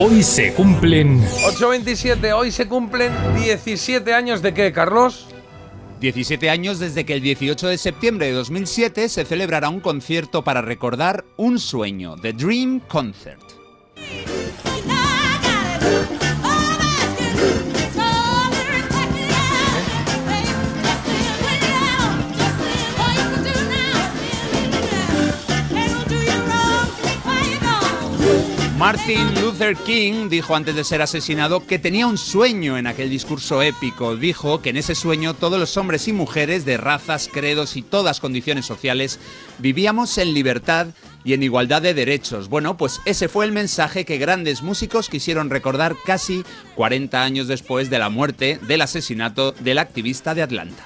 Hoy se cumplen... 8:27, hoy se cumplen 17 años de ¿qué, Carlos? 17 años desde que el 18 de septiembre de 2007 se celebrará un concierto para recordar un sueño, The Dream Concert. Martin Luther King dijo antes de ser asesinado que tenía un sueño en aquel discurso épico. Dijo que en ese sueño todos los hombres y mujeres de razas, credos y todas condiciones sociales vivíamos en libertad y en igualdad de derechos. Bueno, pues ese fue el mensaje que grandes músicos quisieron recordar casi 40 años después de la muerte del asesinato del activista de Atlanta.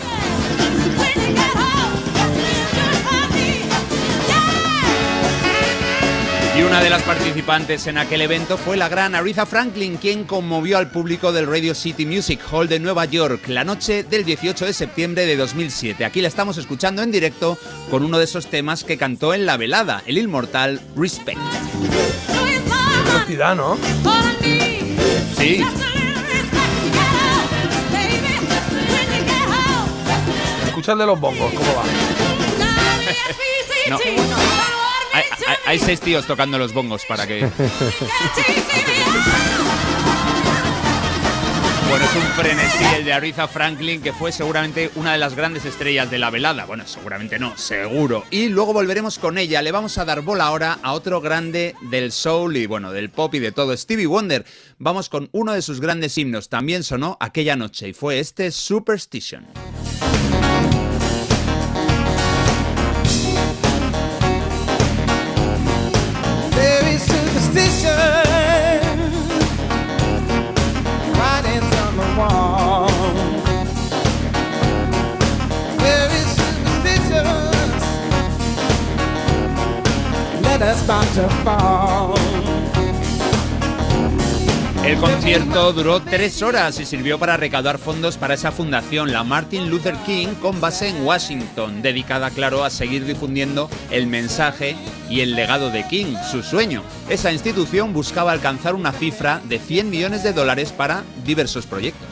Y una de las participantes en aquel evento fue la gran Aretha Franklin, quien conmovió al público del Radio City Music Hall de Nueva York la noche del 18 de septiembre de 2007. Aquí la estamos escuchando en directo con uno de esos temas que cantó en la velada, el inmortal Respect. Qué velocidad, ¿no? Sí. Escucha el de los bongos, ¿cómo va? No. Hay 6 tíos tocando los bongos para que... Bueno, es un frenesí el de Aretha Franklin, que fue seguramente una de las grandes estrellas de la velada. Bueno, seguramente no, seguro. Y luego volveremos con ella. Le vamos a dar bola ahora a otro grande del soul y, bueno, del pop y de todo, Stevie Wonder. Vamos con uno de sus grandes himnos. También sonó aquella noche y fue este Superstition. El concierto duró 3 horas y sirvió para recaudar fondos para esa fundación, la Martin Luther King, con base en Washington, dedicada, claro, a seguir difundiendo el mensaje y el legado de King, su sueño. Esa institución buscaba alcanzar una cifra de $100 millones para diversos proyectos.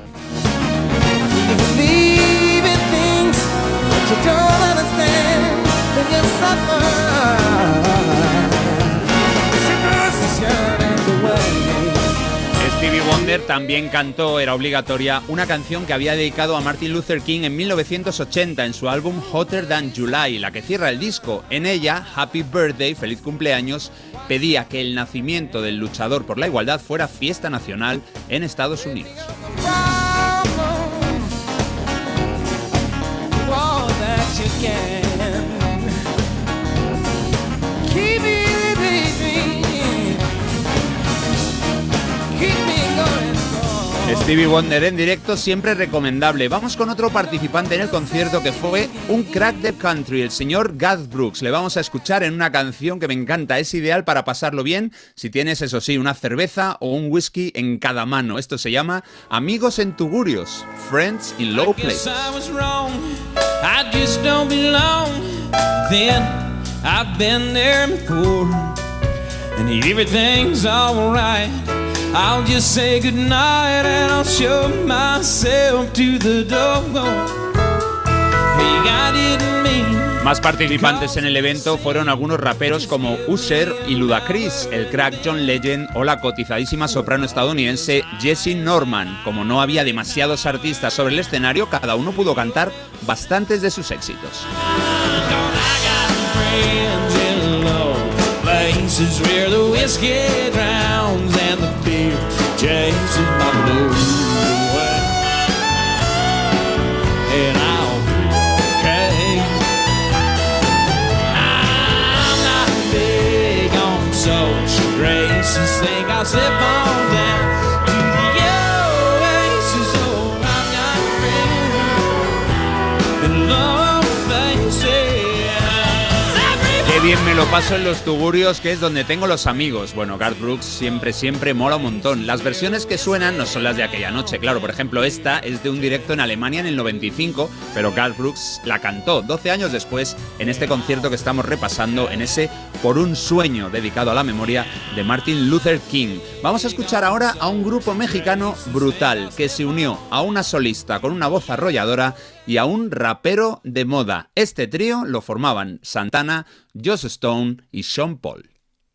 Stevie Wonder también cantó, era obligatoria, una canción que había dedicado a Martin Luther King en 1980 en su álbum Hotter Than July, la que cierra el disco. En ella, Happy Birthday, feliz cumpleaños, pedía que el nacimiento del luchador por la igualdad fuera fiesta nacional en Estados Unidos. Stevie Wonder en directo siempre recomendable. Vamos con otro participante en el concierto que fue un crack del country, el señor Garth Brooks. Le vamos a escuchar en una canción que me encanta, es ideal para pasarlo bien si tienes, eso sí, una cerveza o un whisky en cada mano. Esto se llama Amigos en Tugurios, Friends in Low Place. I'll just say goodnight and I'll show myself to the door. Hey, God didn't mean. Más participantes en el evento fueron algunos raperos como Usher y Ludacris, el crack John Legend o la cotizadísima soprano estadounidense Jessie Norman. Como no había demasiados artistas sobre el escenario, cada uno pudo cantar bastantes de sus éxitos. Places where the whiskey drowns and the beer chases my blues away. And I'll okay. I'm not big on social graces. Think I'll slip on down to the oasis. Oh, I'm not ready in love faces. Qué bien bien me lo paso en los tugurios, que es donde tengo los amigos. Bueno, Garth Brooks siempre mola un montón. Las versiones que suenan no son las de aquella noche, claro. Por ejemplo, esta es de un directo en Alemania en el 95, pero Garth Brooks la cantó 12 años después en este concierto que estamos repasando, en ese Por un sueño, dedicado a la memoria de Martin Luther King. Vamos a escuchar ahora a un grupo mexicano brutal que se unió a una solista con una voz arrolladora y a un rapero de moda. Este trío lo formaban Santana, Joss Stone y Sean Paul.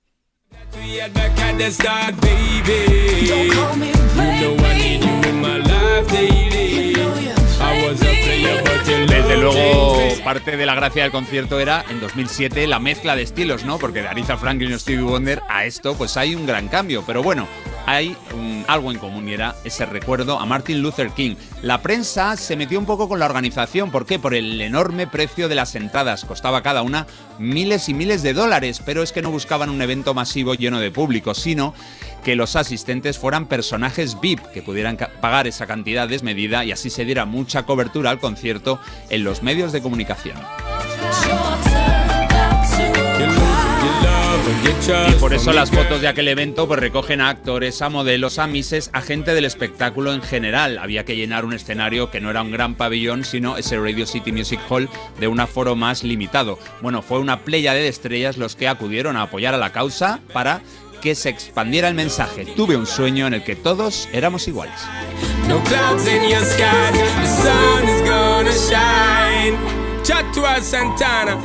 Desde luego, parte de la gracia del concierto era, en 2007, la mezcla de estilos, ¿no? Porque de Aretha Franklin y Stevie Wonder a esto, pues hay un gran cambio. Pero bueno, hay algo en común y era ese recuerdo a Martin Luther King. La prensa se metió un poco con la organización. ¿Por qué? Por el enorme precio de las entradas. Costaba cada una miles y miles de dólares, pero es que no buscaban un evento masivo lleno de público, sino que los asistentes fueran personajes VIP, que pudieran pagar esa cantidad desmedida y así se diera mucha cobertura al concierto en los medios de comunicación. Y por eso las fotos de aquel evento pues recogen a actores, a modelos, a mises, a gente del espectáculo en general. Había que llenar un escenario que no era un gran pabellón, sino ese Radio City Music Hall de un aforo más limitado. Bueno, fue una pléyade de estrellas los que acudieron a apoyar a la causa para que se expandiera el mensaje. Tuve un sueño en el que todos éramos iguales. No clouds in your sky, the sun is gonna shine. Chatua Santana.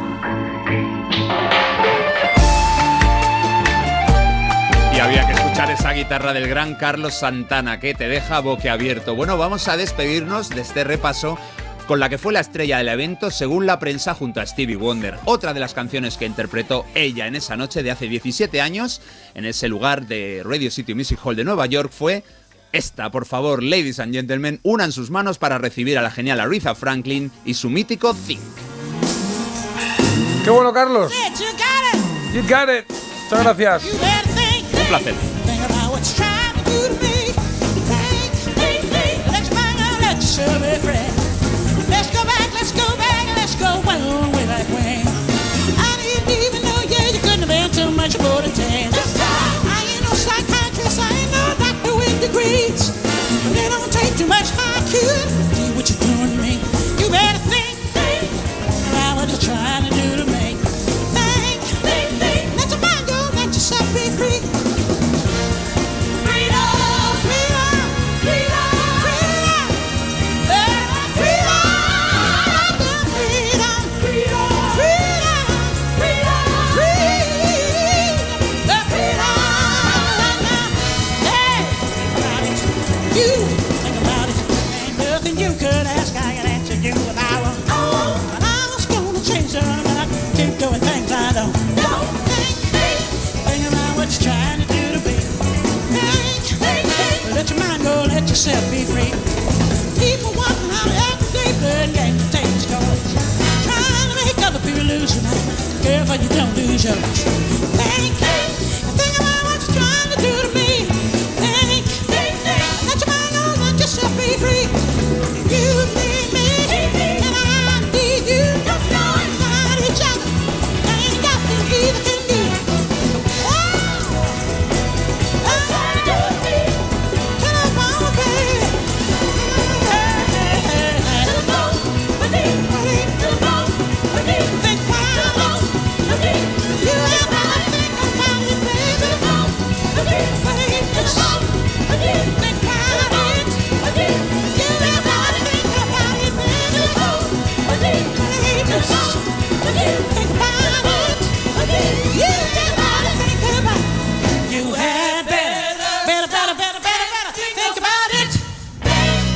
Y había que escuchar esa guitarra del gran Carlos Santana que te deja boquiabierto. Bueno, vamos a despedirnos de este repaso con la que fue la estrella del evento según la prensa junto a Stevie Wonder. Otra de las canciones que interpretó ella en esa noche de hace 17 años en ese lugar de Radio City Music Hall de Nueva York fue esta. Por favor, ladies and gentlemen, unan sus manos para recibir a la genial Aretha Franklin y su mítico Think. ¡Qué bueno, Carlos! You got it. Muchas gracias. Un placer. Let's go back, let's go back, let's go one way back when. I didn't even know, yeah, you couldn't have been too much more than 10. I ain't no psychiatrist, I ain't no doctor with degrees. But it don't take too much IQ to do what you're doing to me. You better think about what you're trying to do to me. Think, let your mind go, let yourself be free. Let yourself be free. People walking out every day, blood gang takes scores, trying to make other people lose tonight. Girl, but you don't lose yours. Think about what you're trying to do to me. Think, let your mind go, let yourself be free. You need me, and I need you. Not each other, ain't got to either can do. Think